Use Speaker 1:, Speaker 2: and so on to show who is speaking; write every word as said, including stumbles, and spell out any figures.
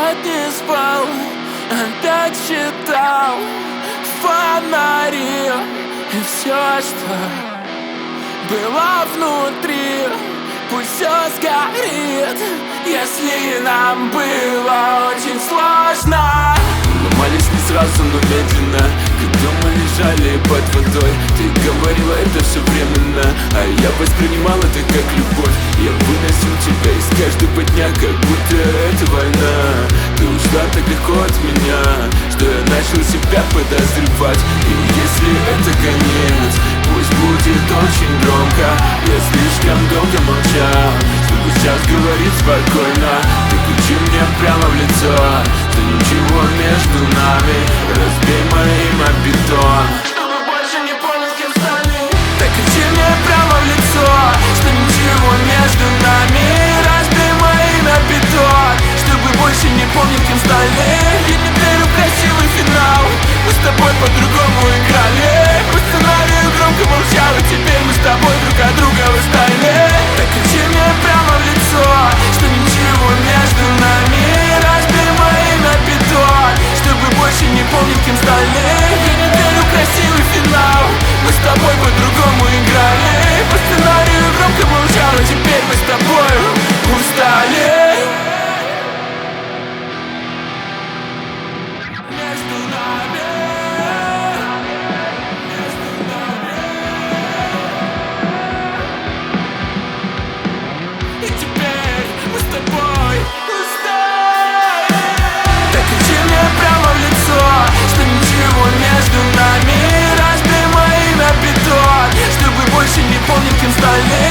Speaker 1: опять не спал, опять читал фонари. И все, что было внутри, пусть все сгорит. Если нам было очень сложно, ломались не сразу, но медленно, когда мы лежали под водой. Ты говорила, это все временно, а я воспринимал это как любовь. Я выносил тебя из каждого дня, как будто это война. Ты ушла так легко от меня, что я начал себя подозревать. И если это конец, пусть будет очень громко. Я слишком долго молчал, чтобы сейчас говорить спокойно. Ты кричи мне прямо в лицо, что ничего между нами, разбей моим о бетон, чтобы больше не помнить, кем стали. Так кричи мне прямо в лицо, что ничего между нами, разбей моим о бетон, чтобы больше не помнить, кем стали. Я не верю в красивый финал, мы с тобой по-другому играли. По сценарию громко молчал, и теперь мы с тобой друг от друга устали. Так кричи мне прямо в лицо, что ничего между нами, разбей моим о бетон, чтобы больше не помнить, кем стали. Я не верю в красивый финал, мы с тобой по-другому играли. По сценарию громко молчал, и теперь мы с тобой устали. Между нами, между нами. И теперь мы с тобой устали. Так кричи мне прямо в лицо, что ничего между нами, разбей моим о бетон, чтобы больше не помнить, кем стали.